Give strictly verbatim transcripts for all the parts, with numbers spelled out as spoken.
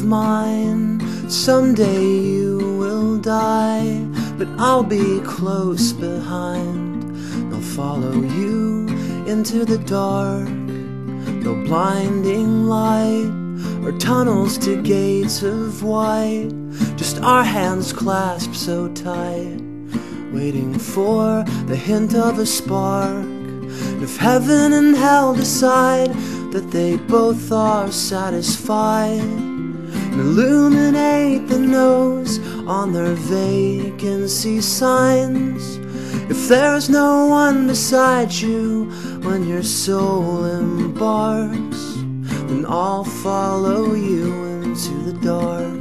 mine. Someday you will die, but I'll be close behind. They'll follow you into the dark, no blinding light or tunnels to gates of white, just our hands clasped so tight, waiting for the hint of a spark. If heaven and hell decide that they both are satisfied, and illuminate the nose on their vacancy signs. If there's no one beside you when your soul embarks, then I'll follow you into the dark.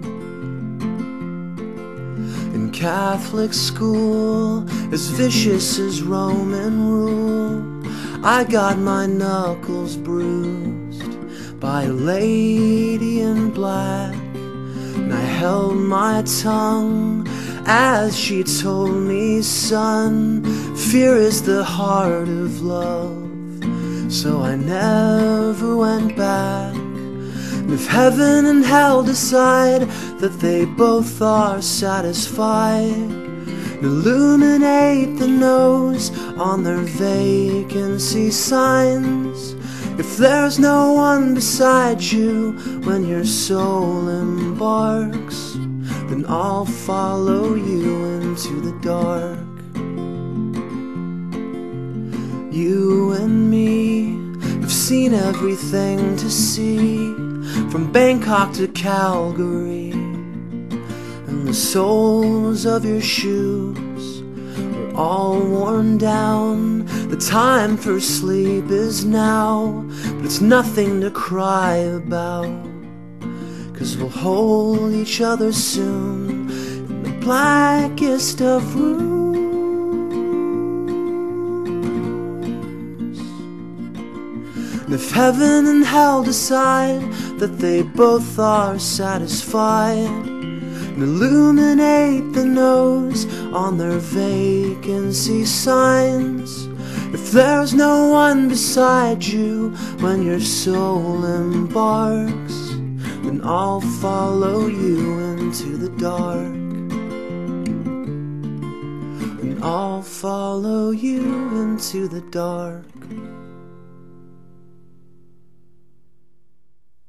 In Catholic school, as vicious as Roman rule, I got my knuckles bruised by a lady in black, and I held my tongue as she told me, son, fear is the heart of love. So I never went back. And if heaven and hell decide that they both are satisfied, and illuminate the nose on their vacancy signs. If there's no one beside you when your soul embarks, then I'll follow you into the dark. You and me have seen everything to see, from Bangkok to Calgary, and the soles of your shoes are all worn down. The time for sleep is now, but it's nothing to cry about, 'cause we'll hold each other soon in the blackest of rooms. And if heaven and hell decide that they both are satisfied, and illuminate the nose on their vacancy signs. If there's no one beside you when your soul embarks, then I'll follow you into the dark. And I'll follow you into the dark.